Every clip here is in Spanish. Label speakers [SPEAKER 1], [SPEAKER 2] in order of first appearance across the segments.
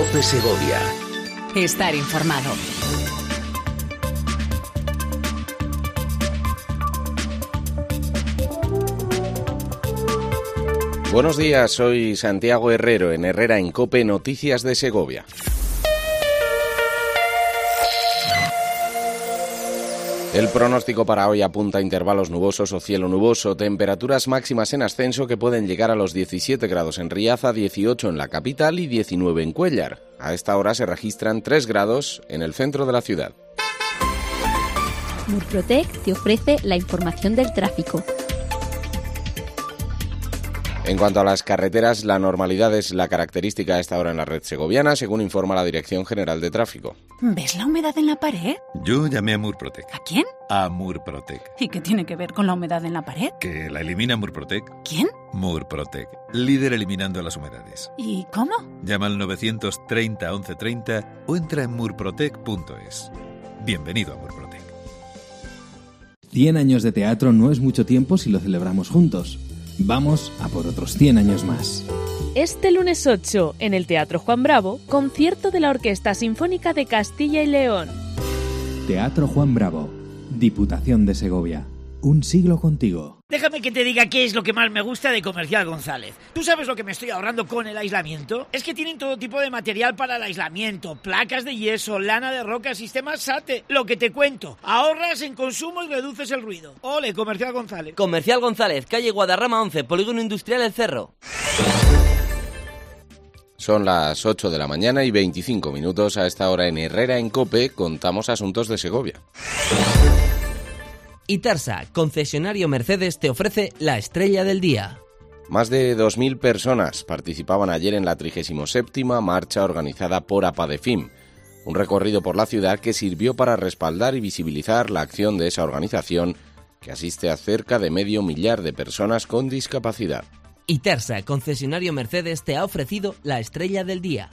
[SPEAKER 1] COPE Segovia.
[SPEAKER 2] Estar informado.
[SPEAKER 3] Buenos días, soy Santiago Herrero en Herrera en COPE, Noticias de Segovia. El pronóstico para hoy apunta a intervalos nubosos o cielo nuboso, temperaturas máximas en ascenso que pueden llegar a los 17 grados en Riaza, 18 en la capital y 19 en Cuéllar. A esta hora se registran 3 grados en el centro de la ciudad.
[SPEAKER 4] Murprotec te ofrece la información del tráfico.
[SPEAKER 3] En cuanto a las carreteras, la normalidad es la característica a esta hora en la red segoviana, según informa la Dirección General de Tráfico.
[SPEAKER 2] ¿Ves la humedad en la pared?
[SPEAKER 5] Yo llamé a Murprotec.
[SPEAKER 2] ¿A quién?
[SPEAKER 5] A Murprotec.
[SPEAKER 2] ¿Y qué tiene que ver con la humedad en la pared?
[SPEAKER 5] Que la elimina Murprotec.
[SPEAKER 2] ¿Quién?
[SPEAKER 5] Murprotec, líder eliminando las humedades.
[SPEAKER 2] ¿Y cómo?
[SPEAKER 5] Llama al 930 1130 o entra en murprotec.es. Bienvenido a Murprotec.
[SPEAKER 6] 100 años de teatro no es mucho tiempo si lo celebramos juntos. Vamos a por otros 100 años más.
[SPEAKER 7] Este lunes 8, en el Teatro Juan Bravo, concierto de la Orquesta Sinfónica de Castilla y León.
[SPEAKER 6] Teatro Juan Bravo, Diputación de Segovia. Un siglo contigo.
[SPEAKER 8] Déjame que te diga qué es lo que más me gusta de Comercial González. ¿Tú sabes lo que me estoy ahorrando con el aislamiento? Es que tienen todo tipo de material para el aislamiento, placas de yeso, lana de roca, sistema SATE. Lo que te cuento, ahorras en consumo y reduces el ruido. Ole, Comercial González.
[SPEAKER 9] Comercial González, calle Guadarrama 11, Polígono Industrial El Cerro.
[SPEAKER 3] Son las 8 de la mañana y 25 minutos. A esta hora en Herrera en COPE contamos asuntos de Segovia.
[SPEAKER 9] Itarsa, concesionario Mercedes, te ofrece la estrella del día.
[SPEAKER 3] Más de 2.000 personas participaban ayer en la 37ª marcha organizada por APADEFIM, un recorrido por la ciudad que sirvió para respaldar y visibilizar la acción de esa organización que asiste a cerca de 500.000 de personas con discapacidad.
[SPEAKER 9] Itarsa, concesionario Mercedes, te ha ofrecido la estrella del día.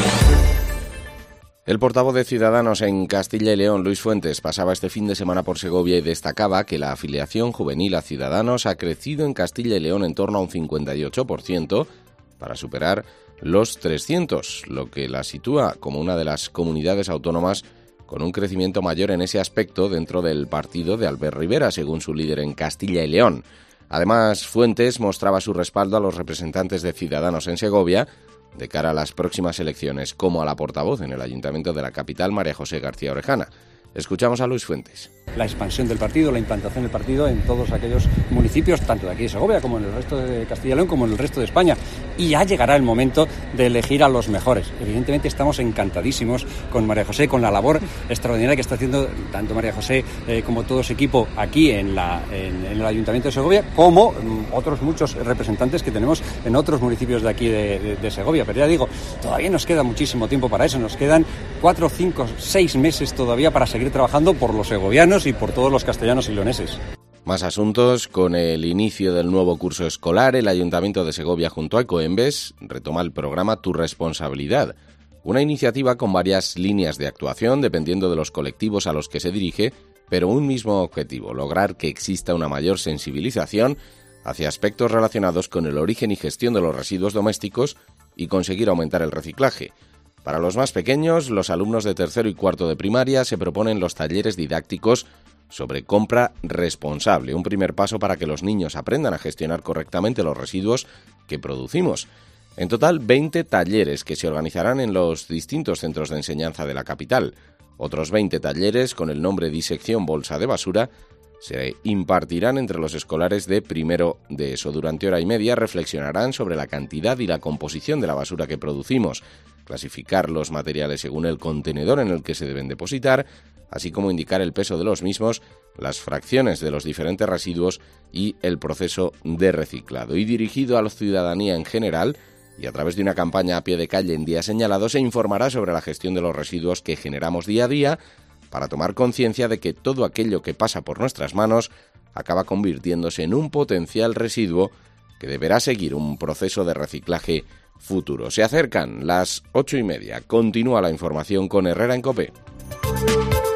[SPEAKER 3] El portavoz de Ciudadanos en Castilla y León, Luis Fuentes, pasaba este fin de semana por Segovia y destacaba que la afiliación juvenil a Ciudadanos ha crecido en Castilla y León en torno a un 58% para superar los 300, lo que la sitúa como una de las comunidades autónomas con un crecimiento mayor en ese aspecto dentro del partido de Albert Rivera, según su líder en Castilla y León. Además, Fuentes mostraba su respaldo a los representantes de Ciudadanos en Segovia de cara a las próximas elecciones, como a la portavoz en el Ayuntamiento de la capital, María José García Orejana. Escuchamos a Luis Fuentes.
[SPEAKER 10] La expansión del partido, la implantación del partido en todos aquellos municipios, tanto de aquí de Segovia como en el resto de Castilla y León, como en el resto de España. Y ya llegará el momento de elegir a los mejores. Evidentemente estamos encantadísimos con María José, con la labor extraordinaria que está haciendo tanto María José como todo su equipo aquí en el Ayuntamiento de Segovia, como otros muchos representantes que tenemos en otros municipios de aquí de Segovia. Pero ya digo, todavía nos queda muchísimo tiempo para eso. Nos quedan 4, 5, 6 meses todavía para seguir trabajando por los segovianos y por todos los castellanos y leoneses.
[SPEAKER 3] Más asuntos. Con el inicio del nuevo curso escolar, el Ayuntamiento de Segovia junto a Ecoembes retoma el programa Tu Responsabilidad, una iniciativa con varias líneas de actuación dependiendo de los colectivos a los que se dirige, pero un mismo objetivo: lograr que exista una mayor sensibilización hacia aspectos relacionados con el origen y gestión de los residuos domésticos y conseguir aumentar el reciclaje. Para los más pequeños, los alumnos de tercero y cuarto de primaria, se proponen los talleres didácticos sobre compra responsable, un primer paso para que los niños aprendan a gestionar correctamente los residuos que producimos. En total, 20 talleres que se organizarán en los distintos centros de enseñanza de la capital. Otros 20 talleres con el nombre Disección Bolsa de Basura se impartirán entre los escolares de primero de ESO. Durante hora y media reflexionarán sobre la cantidad y la composición de la basura que producimos, clasificar los materiales según el contenedor en el que se deben depositar, así como indicar el peso de los mismos, las fracciones de los diferentes residuos y el proceso de reciclado. Y dirigido a la ciudadanía en general, y a través de una campaña a pie de calle en días señalados, se informará sobre la gestión de los residuos que generamos día a día, para tomar conciencia de que todo aquello que pasa por nuestras manos acaba convirtiéndose en un potencial residuo que deberá seguir un proceso de reciclaje futuro. Se acercan las 8:30. Continúa la información con Herrera en COPE.